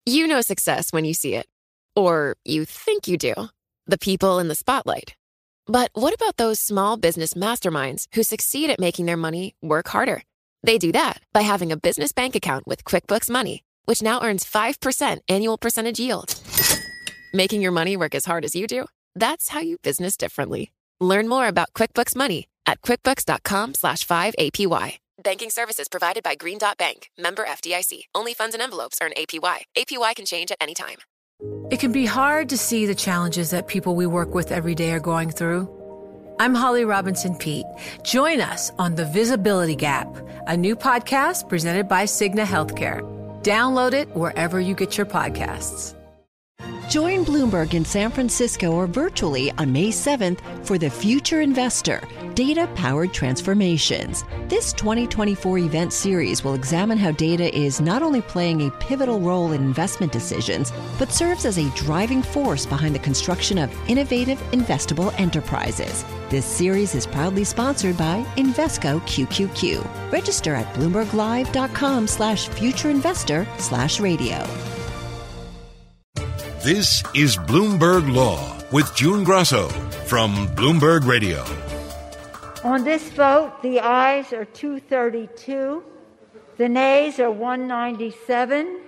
You know success when you see it. Or you think you do. The people in the spotlight. But what about those small business masterminds who succeed at making their money work harder? They do that by having a business bank account with QuickBooks Money, which now earns 5% annual percentage yield. Making your money work as hard as you do? That's how you business differently. Learn more about QuickBooks Money at quickbooks.com/5APY. Banking services provided by Green Dot Bank. Member FDIC. Only funds and envelopes earn APY. APY can change at any time. It can be hard to see the challenges that people we work with every day are going through. I'm Holly Robinson Pete. Join us on The Visibility Gap, a new podcast presented by Cigna Healthcare. Download it wherever you get your podcasts. Join Bloomberg in San Francisco or virtually on May 7th for The Future Investor, Data-Powered Transformations. This 2024 event series will examine how data is not only playing a pivotal role in investment decisions, but serves as a driving force behind the construction of innovative, investable enterprises. This series is proudly sponsored by Invesco QQQ. Register at BloombergLive.com/futureinvestor/radio. This is Bloomberg Law with June Grasso from Bloomberg Radio. On this vote, the ayes are 232. The nays are 197.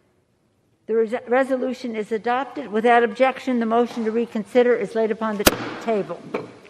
The resolution is adopted. Without objection, the motion to reconsider is laid upon the table.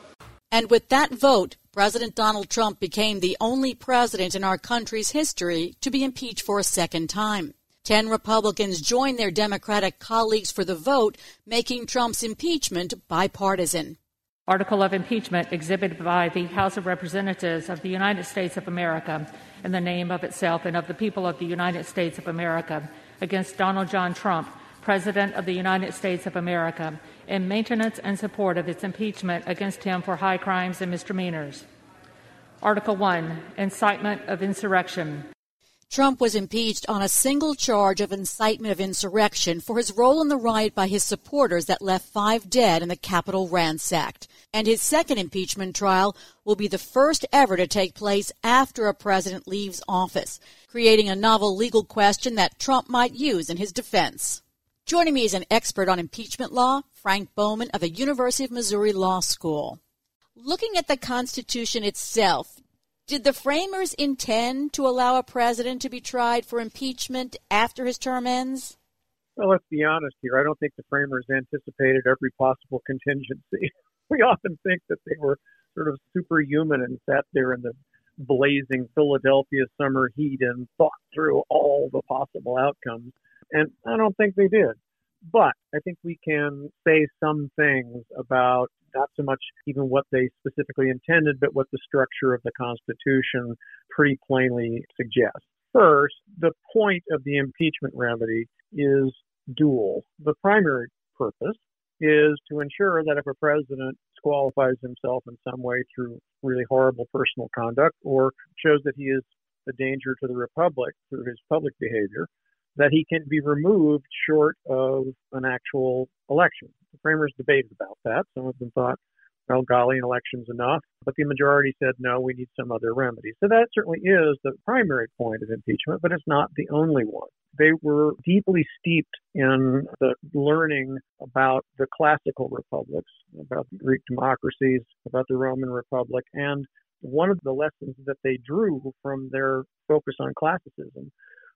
And with that vote, President Donald Trump became the only president in our country's history to be impeached for a second time. 10 Republicans joined their Democratic colleagues for the vote, making Trump's impeachment bipartisan. Article of impeachment exhibited by the House of Representatives of the United States of America in the name of itself and of the people of the United States of America against Donald John Trump, President of the United States of America, in maintenance and support of its impeachment against him for high crimes and misdemeanors. Article 1, incitement of insurrection. Trump was impeached on a single charge of incitement of insurrection for his role in the riot by his supporters that left 5 dead and the Capitol ransacked. And his second impeachment trial will be the first ever to take place after a president leaves office, creating a novel legal question that Trump might use in his defense. Joining me is an expert on impeachment law, Frank Bowman of the University of Missouri Law School. Looking at the Constitution itself, did the framers intend to allow a president to be tried for impeachment after his term ends? Well, let's be honest here. I don't think the framers anticipated every possible contingency. We often think that they were sort of superhuman and sat there in the blazing Philadelphia summer heat and thought through all the possible outcomes. And I don't think they did. But I think we can say some things about not so much even what they specifically intended, but what the structure of the Constitution pretty plainly suggests. First, the point of the impeachment remedy is dual. The primary purpose is to ensure that if a president disqualifies himself in some way through really horrible personal conduct or shows that he is a danger to the republic through his public behavior, that he can be removed short of an actual election. The framers debated about that. Some of them thought, well, golly, an election's enough. But the majority said, no, we need some other remedy. So that certainly is the primary point of impeachment, but it's not the only one. They were deeply steeped in the learning about the classical republics, about the Greek democracies, about the Roman Republic. And one of the lessons that they drew from their focus on classicism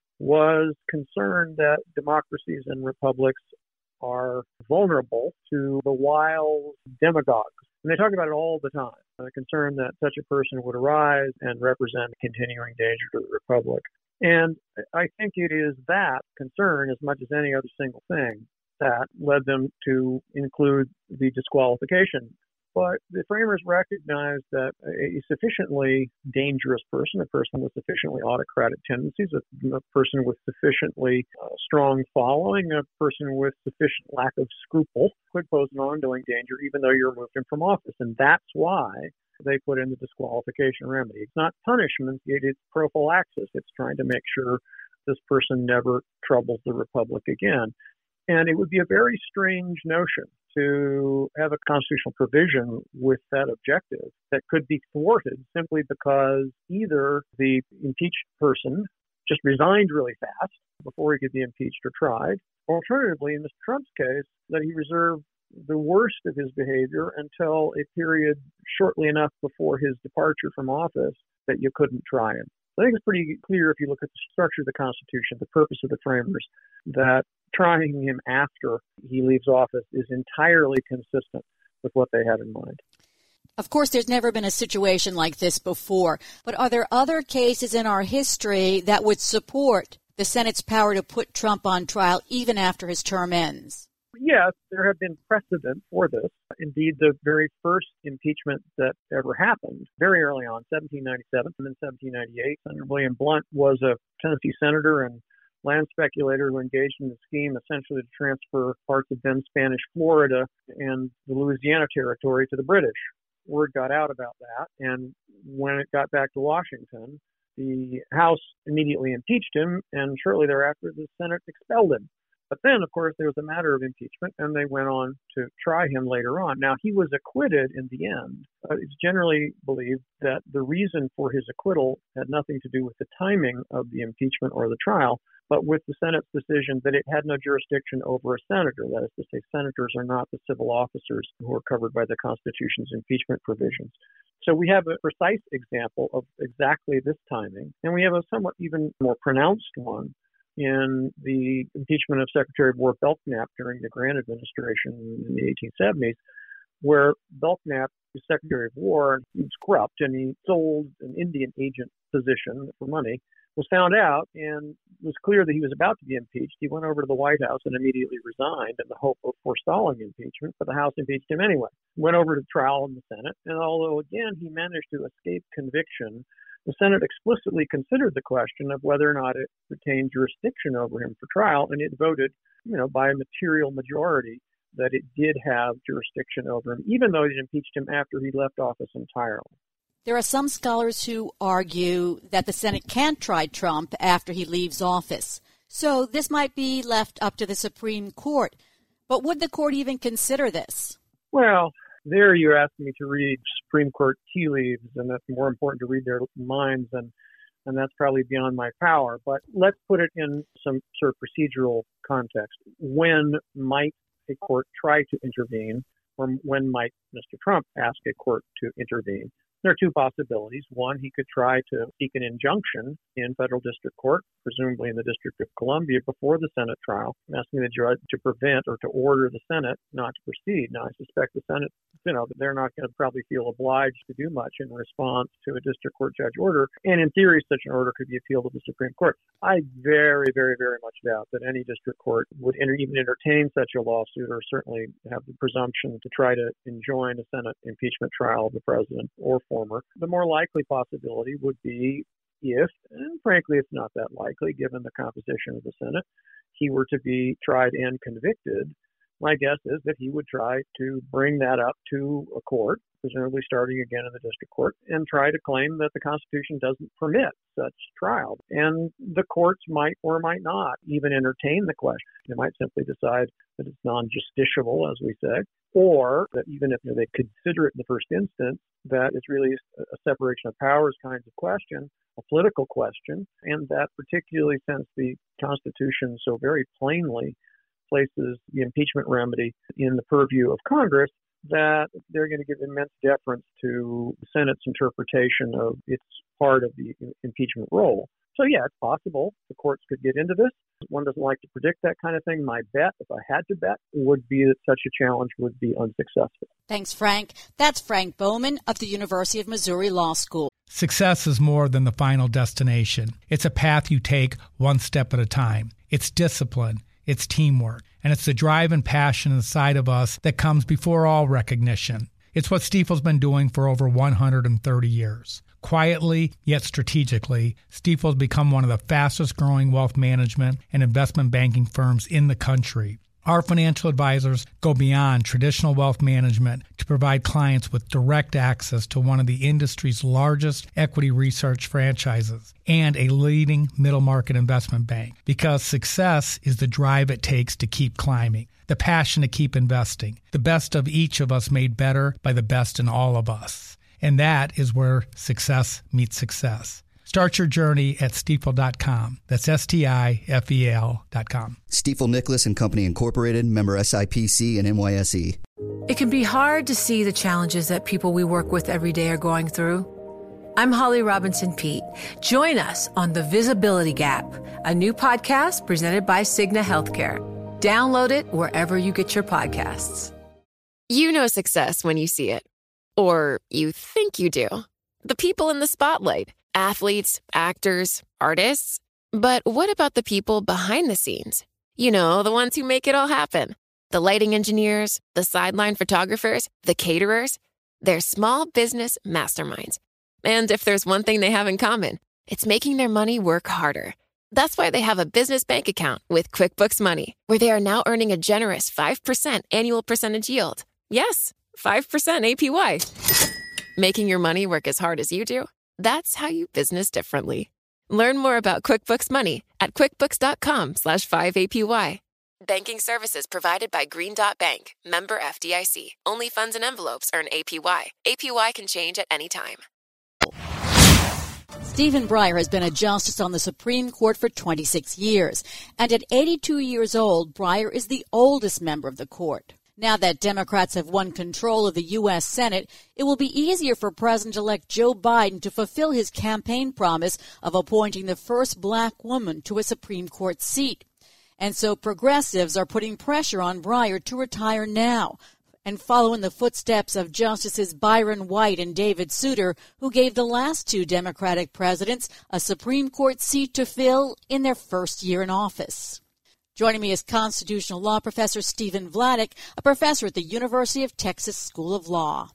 was concern that democracies and republics are vulnerable to the wiles of demagogues. And they talk about it all the time, the concern that such a person would arise and represent a continuing danger to the republic. And I think it is that concern, as much as any other single thing, that led them to include the disqualification. But the framers recognized that a sufficiently dangerous person, a person with sufficiently autocratic tendencies, a person with sufficiently strong following, a person with sufficient lack of scruple could pose an ongoing danger even though you removed him from office. And that's why they put in the disqualification remedy. It's not punishment, it's prophylaxis. It's trying to make sure this person never troubles the republic again. And it would be a very strange notion to have a constitutional provision with that objective that could be thwarted simply because either the impeached person just resigned really fast before he could be impeached or tried. Alternatively, in Mr. Trump's case, that he reserved the worst of his behavior until a period shortly enough before his departure from office that you couldn't try him. I think it's pretty clear if you look at the structure of the Constitution, the purpose of the framers, that trying him after he leaves office is entirely consistent with what they had in mind. Of course, there's never been a situation like this before, but are there other cases in our history that would support the Senate's power to put Trump on trial even after his term ends? Yes, there have been precedent for this. Indeed, the very first impeachment that ever happened, very early on, 1797 and then 1798, Senator William Blount was a Tennessee senator and land speculator who engaged in the scheme essentially to transfer parts of then Spanish Florida and the Louisiana Territory to the British. Word got out about that, and when it got back to Washington, the House immediately impeached him, and shortly thereafter, the Senate expelled him. But then, of course, there was a matter of impeachment, and they went on to try him later on. Now, he was acquitted in the end. It's generally believed that the reason for his acquittal had nothing to do with the timing of the impeachment or the trial, but with the Senate's decision that it had no jurisdiction over a senator. That is to say, senators are not the civil officers who are covered by the Constitution's impeachment provisions. So we have a precise example of exactly this timing, and we have a somewhat even more pronounced one in the impeachment of Secretary of War Belknap during the Grant administration in the 1870s, where Belknap, the Secretary of War, he was corrupt and he sold an Indian agent position for money, was found out and it was clear that he was about to be impeached. He went over to the White House and immediately resigned in the hope of forestalling impeachment, but the House impeached him anyway. Went over to trial in the Senate, and although again he managed to escape conviction, the Senate explicitly considered the question of whether or not it retained jurisdiction over him for trial, and it voted, by a material majority that it did have jurisdiction over him, even though it impeached him after he left office entirely. There are some scholars who argue that the Senate can't try Trump after he leaves office. So this might be left up to the Supreme Court. But would the court even consider this? Well, there you're asking me to read Supreme Court tea leaves, and that's more important to read their minds, and that's probably beyond my power. But let's put it in some sort of procedural context. When might a court try to intervene, or when might Mr. Trump ask a court to intervene? There are two possibilities. One, he could try to seek an injunction in federal district court, presumably in the District of Columbia, before the Senate trial, asking the judge to prevent or to order the Senate not to proceed. Now, I suspect the Senate, they're not going to probably feel obliged to do much in response to a district court judge order. And in theory, such an order could be appealed to the Supreme Court. I very, very, very much doubt that any district court would even entertain such a lawsuit, or certainly have the presumption to try to enjoin a Senate impeachment trial of the president or former. The more likely possibility would be if, and frankly it's not that likely given the composition of the Senate, he were to be tried and convicted. My guess is that he would try to bring that up to a court, presumably starting again in the district court, and try to claim that the Constitution doesn't permit such trial. And the courts might or might not even entertain the question. They might simply decide that it's non-justiciable, as we say, or that even if they consider it in the first instance, that it's really a separation of powers kinds of question, a political question, and that particularly since the Constitution so very plainly places the impeachment remedy in the purview of Congress, that they're going to give immense deference to the Senate's interpretation of its part of the impeachment role. So, yeah, it's possible the courts could get into this. One doesn't like to predict that kind of thing. My bet, if I had to bet, would be that such a challenge would be unsuccessful. Thanks, Frank. That's Frank Bowman of the University of Missouri Law School. Success is more than the final destination. It's a path you take one step at a time. It's discipline. It's teamwork. And it's the drive and passion inside of us that comes before all recognition. It's what Stifel's been doing for over 130 years. Quietly, yet strategically, Stifel's become one of the fastest growing wealth management and investment banking firms in the country. Our financial advisors go beyond traditional wealth management to provide clients with direct access to one of the industry's largest equity research franchises and a leading middle market investment bank, because success is the drive it takes to keep climbing, the passion to keep investing, the best of each of us made better by the best in all of us. And that is where success meets success. Start your journey at Stifel.com. That's STIFEL.com. Stifel Nicholas and Company Incorporated, member SIPC and NYSE. It can be hard to see the challenges that people we work with every day are going through. I'm Holly Robinson Peete. Join us on The Visibility Gap, a new podcast presented by Cigna Healthcare. Download it wherever you get your podcasts. You know success when you see it. Or you think you do. The people in the spotlight. Athletes, actors, artists. But what about the people behind the scenes? You know, the ones who make it all happen. The lighting engineers, the sideline photographers, the caterers. They're small business masterminds. And if there's one thing they have in common, it's making their money work harder. That's why they have a business bank account with QuickBooks Money, where they are now earning a generous 5% annual percentage yield. Yes, 5% APY. Making your money work as hard as you do? That's how you business differently. Learn more about QuickBooks Money at QuickBooks.com/5APY. Banking services provided by Green Dot Bank, member FDIC. Only funds and envelopes earn APY. APY can change at any time. Stephen Breyer has been a justice on the Supreme Court for 26 years. And at 82 years old, Breyer is the oldest member of the court. Now that Democrats have won control of the U.S. Senate, it will be easier for President-elect Joe Biden to fulfill his campaign promise of appointing the first black woman to a Supreme Court seat. And so progressives are putting pressure on Breyer to retire now and follow in the footsteps of Justices Byron White and David Souter, who gave the last two Democratic presidents a Supreme Court seat to fill in their first year in office. Joining me is constitutional law professor Stephen Vladeck, a professor at the University of Texas School of Law.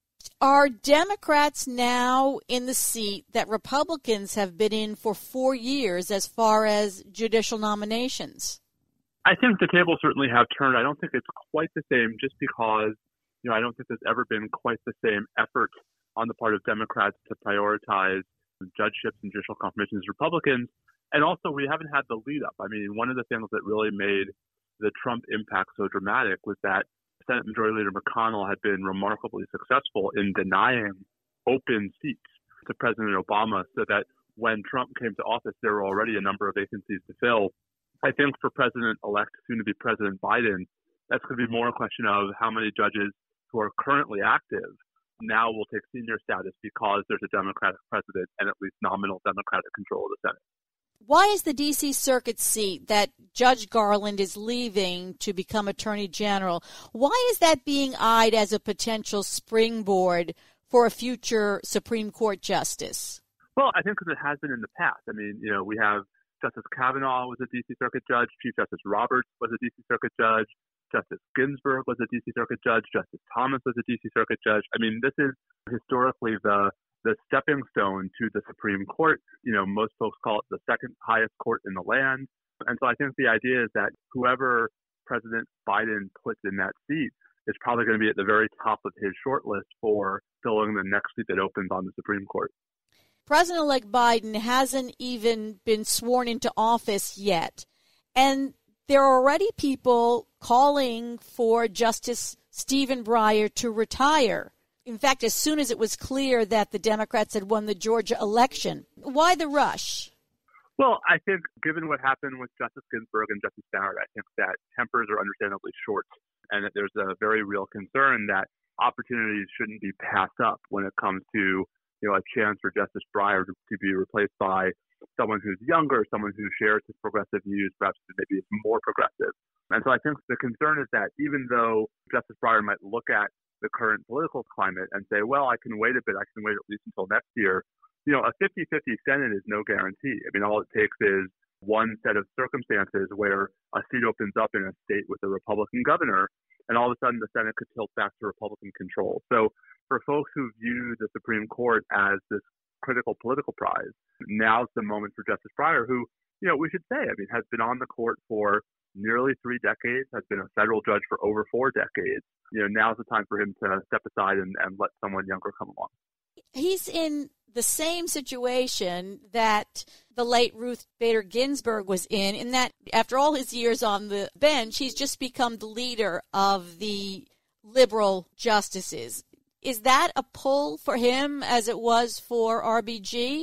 Are Democrats now in the seat that Republicans have been in for 4 years as far as judicial nominations? I think the tables certainly have turned. I don't think it's quite the same just because, I don't think there's ever been quite the same effort on the part of Democrats to prioritize judgeships and judicial confirmations as Republicans. And also, we haven't had the lead up. I mean, one of the things that really made the Trump impact so dramatic was that Senate Majority Leader McConnell had been remarkably successful in denying open seats to President Obama, so that when Trump came to office, there were already a number of vacancies to fill. I think for President-elect, soon-to-be President Biden, that's going to be more a question of how many judges who are currently active now will take senior status because there's a Democratic president and at least nominal Democratic control of the Senate. Why is the D.C. Circuit seat that Judge Garland is leaving to become Attorney General, why is that being eyed as a potential springboard for a future Supreme Court justice? Well, I think because it has been in the past. I mean, we have Justice Kavanaugh was a D.C. Circuit judge. Chief Justice Roberts was a D.C. Circuit judge. Justice Ginsburg was a D.C. Circuit judge. Justice Thomas was a D.C. Circuit judge. I mean, this is historically the stepping stone to the Supreme Court. Most folks call it the second highest court in the land. And so I think the idea is that whoever President Biden puts in that seat is probably going to be at the very top of his short list for filling the next seat that opens on the Supreme Court. President-elect Biden hasn't even been sworn into office yet. And there are already people calling for Justice Stephen Breyer to retire. In fact, as soon as it was clear that the Democrats had won the Georgia election. Why the rush? Well, I think given what happened with Justice Ginsburg and Justice Barrett, I think that tempers are understandably short and that there's a very real concern that opportunities shouldn't be passed up when it comes to a chance for Justice Breyer to be replaced by someone who's younger, someone who shares his progressive views, perhaps maybe is more progressive. And so I think the concern is that even though Justice Breyer might look at the current political climate and say, well, I can wait a bit, I can wait at least until next year, a 50-50 Senate is no guarantee. I mean, all it takes is one set of circumstances where a seat opens up in a state with a Republican governor, and all of a sudden the Senate could tilt back to Republican control. So for folks who view the Supreme Court as this critical political prize, now's the moment for Justice Breyer, who, we should say, has been on the court for nearly 3 decades, has been a federal judge for over 4 decades. Now's the time for him to step aside and let someone younger come along. He's in the same situation that the late Ruth Bader Ginsburg was in that after all his years on the bench, he's just become the leader of the liberal justices. Is that a pull for him as it was for RBG?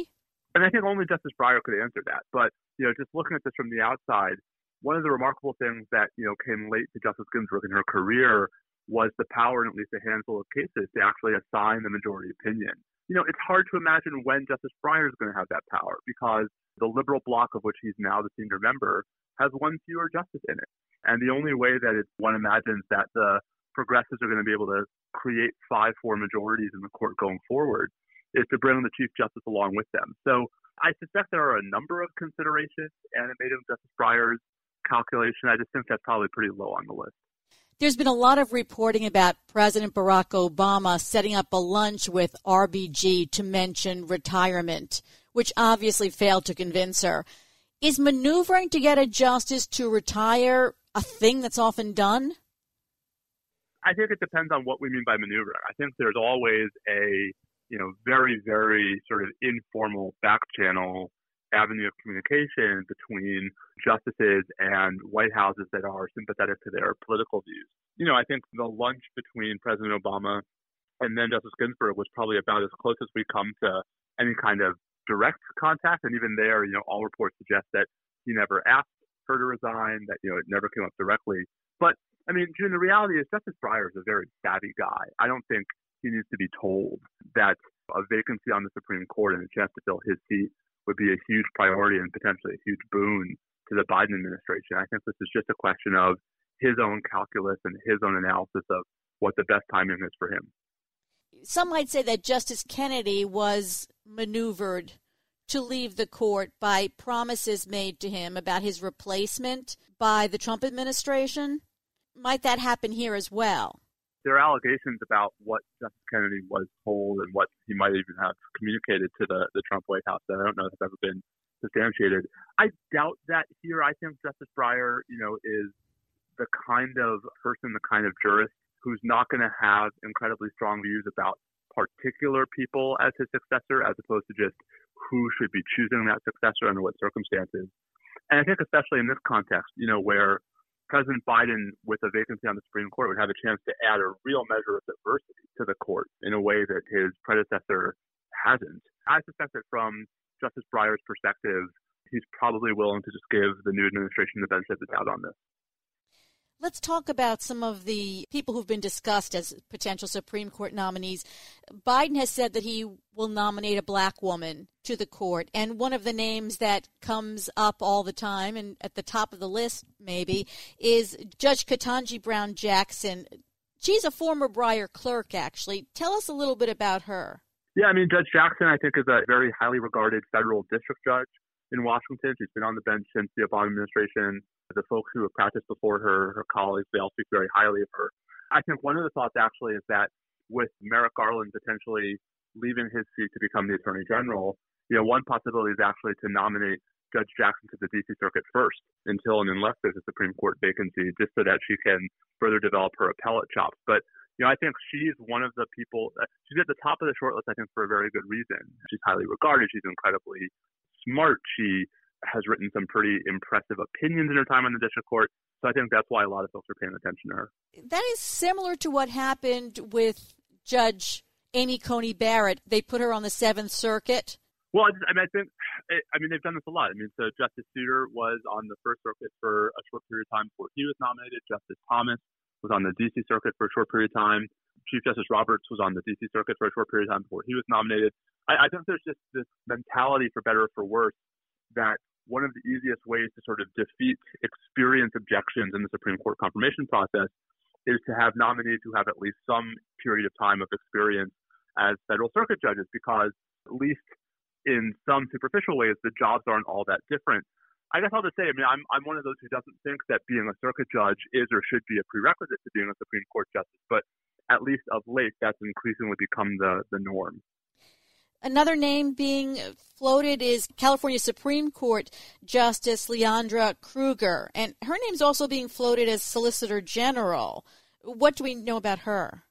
And I think only Justice Breyer could answer that. But, just looking at this from the outside, one of the remarkable things that, came late to Justice Ginsburg in her career was the power in at least a handful of cases to actually assign the majority opinion. It's hard to imagine when Justice Breyer is going to have that power because the liberal bloc of which he's now the senior member has one fewer justice in it. And the only way that one imagines that the progressives are going to be able to create 5-4 majorities in the court going forward is to bring the Chief Justice along with them. So I suspect there are a number of considerations animating Justice Breyer's calculation. I just think that's probably pretty low on the list. There's been a lot of reporting about President Barack Obama setting up a lunch with RBG to mention retirement, which obviously failed to convince her. Is maneuvering to get a justice to retire a thing that's often done? I think it depends on what we mean by maneuvering. I think there's always a, very, very sort of informal back channel avenue of communication between justices and White Houses that are sympathetic to their political views. I think the lunch between President Obama and then Justice Ginsburg was probably about as close as we come to any kind of direct contact. And even there, all reports suggest that he never asked her to resign, that, it never came up directly. But, June, the reality is Justice Breyer is a very savvy guy. I don't think he needs to be told that a vacancy on the Supreme Court and a chance to fill his seat would be a huge priority and potentially a huge boon to the Biden administration. I think this is just a question of his own calculus and his own analysis of what the best timing is for him. Some might say that Justice Kennedy was maneuvered to leave the court by promises made to him about his replacement by the Trump administration. Might that happen here as well? There are allegations about what Justice Kennedy was told and what he might even have communicated to the Trump White House that I don't know if have ever been substantiated. I doubt that here. I think Justice Breyer, is the kind of person, the kind of jurist who's not going to have incredibly strong views about particular people as his successor, as opposed to just who should be choosing that successor under what circumstances. And I think especially in this context, where President Biden, with a vacancy on the Supreme Court, would have a chance to add a real measure of diversity to the court in a way that his predecessor hasn't. I suspect that from Justice Breyer's perspective, he's probably willing to just give the new administration the benefit of the doubt on this. Let's talk about some of the people who've been discussed as potential Supreme Court nominees. Biden has said that he will nominate a black woman to the court. And one of the names that comes up all the time, and at the top of the list maybe, is Judge Ketanji Brown Jackson. She's a former Breyer clerk, actually. Tell us a little bit about her. Yeah, Judge Jackson, I think, is a very highly regarded federal district judge in Washington. She's been on the bench since the Obama administration. The folks who have practiced before her colleagues, they all speak very highly of her. I think one of the thoughts actually is that with Merrick Garland potentially leaving his seat to become the Attorney General, one possibility is actually to nominate Judge Jackson to the D.C. Circuit first until and unless there's a Supreme Court vacancy, just so that she can further develop her appellate chops. But, I think she's one of the people, she's at the top of the shortlist, I think, for a very good reason. She's highly regarded. She's incredibly smart. She has written some pretty impressive opinions in her time on the district court. So I think that's why a lot of folks are paying attention to her. That is similar to what happened with Judge Amy Coney Barrett. They put her on the Seventh Circuit. Well, I think they've done this a lot. So Justice Souter was on the First Circuit for a short period of time before he was nominated. Justice Thomas was on the D.C. Circuit for a short period of time. Chief Justice Roberts was on the D.C. Circuit for a short period of time before he was nominated. I think there's just this mentality, for better or for worse, that one of the easiest ways to sort of defeat experience objections in the Supreme Court confirmation process is to have nominees who have at least some period of time of experience as federal circuit judges, because at least in some superficial ways, the jobs aren't all that different. I guess I'll just say, I'm one of those who doesn't think that being a circuit judge is or should be a prerequisite to being a Supreme Court justice, but at least of late, that's increasingly become the norm. Another name being floated is California Supreme Court Justice Leandra Kruger, and her name's also being floated as Solicitor General. What do we know about her?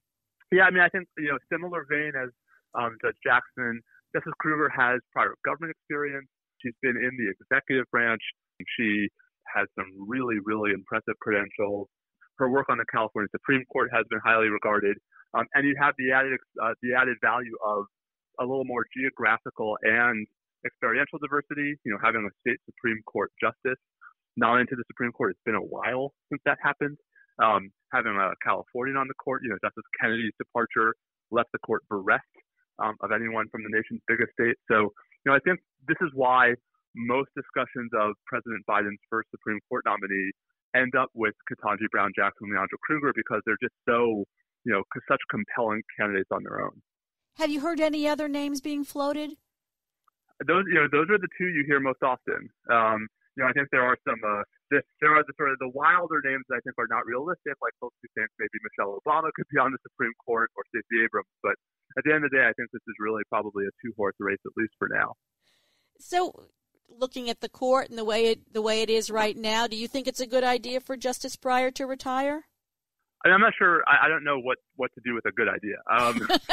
Yeah, I think, similar vein as Judge Jackson, Justice Kruger has prior government experience. She's been in the executive branch. She has some really, really impressive credentials. Her work on the California Supreme Court has been highly regarded. And you have the added value of a little more geographical and experiential diversity, having a state Supreme Court justice nominated to the Supreme Court. It's been a while since that happened. Having a Californian on the court, Justice Kennedy's departure left the court bereft of anyone from the nation's biggest state. So, I think this is why most discussions of President Biden's first Supreme Court nominee end up with Ketanji Brown Jackson and Leandra Kruger, because they're just so, such compelling candidates on their own. Have you heard any other names being floated? Those are the two you hear most often. I think there are some, there are the sort of the wilder names that I think are not realistic, like folks who think maybe Michelle Obama could be on the Supreme Court or Stacey Abrams. But at the end of the day, I think this is really probably a two-horse race, at least for now. So, looking at the court and the way it is right now, do you think it's a good idea for Justice Breyer to retire? I'm not sure. I don't know what to do with a good idea. I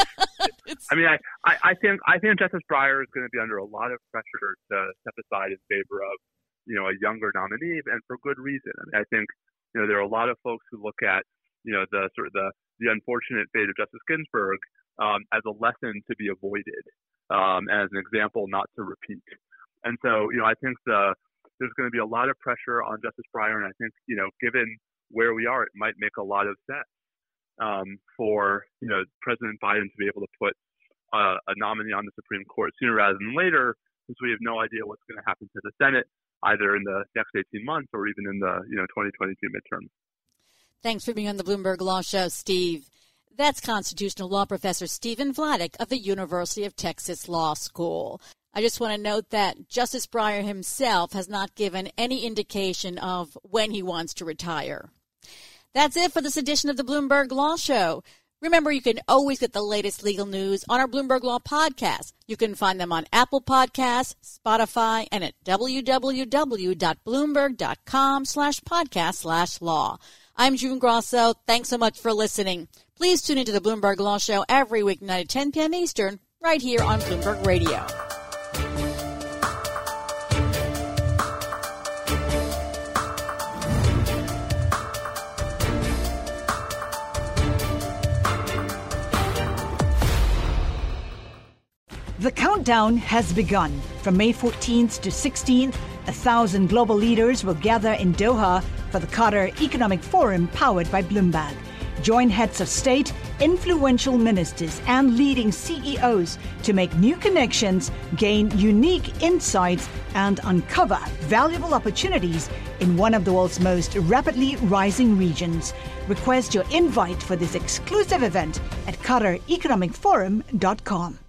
think Justice Breyer is going to be under a lot of pressure to step aside in favor of, a younger nominee, and for good reason. I think, there are a lot of folks who look at, the unfortunate fate of Justice Ginsburg as a lesson to be avoided, as an example not to repeat. And so, I think there's going to be a lot of pressure on Justice Breyer, and I think, given where we are, it might make a lot of sense for, President Biden to be able to put a nominee on the Supreme Court sooner rather than later, since we have no idea what's going to happen to the Senate, either in the next 18 months or even in the 2022 midterm. Thanks for being on the Bloomberg Law Show, Steve. That's constitutional law professor Stephen Vladeck of the University of Texas Law School. I just want to note that Justice Breyer himself has not given any indication of when he wants to retire. That's it for this edition of the Bloomberg Law Show. Remember, you can always get the latest legal news on our Bloomberg Law podcast. You can find them on Apple Podcasts, Spotify, and at www.bloomberg.com/podcast/law. I'm June Grosso. Thanks so much for listening. Please tune into the Bloomberg Law Show every weeknight at 10 p.m. Eastern, right here on Bloomberg Radio. The countdown has begun. From May 14th to 16th, 1,000 global leaders will gather in Doha for the Qatar Economic Forum powered by Bloomberg. Join heads of state, influential ministers, and leading CEOs to make new connections, gain unique insights, and uncover valuable opportunities in one of the world's most rapidly rising regions. Request your invite for this exclusive event at QatarEconomicForum.com.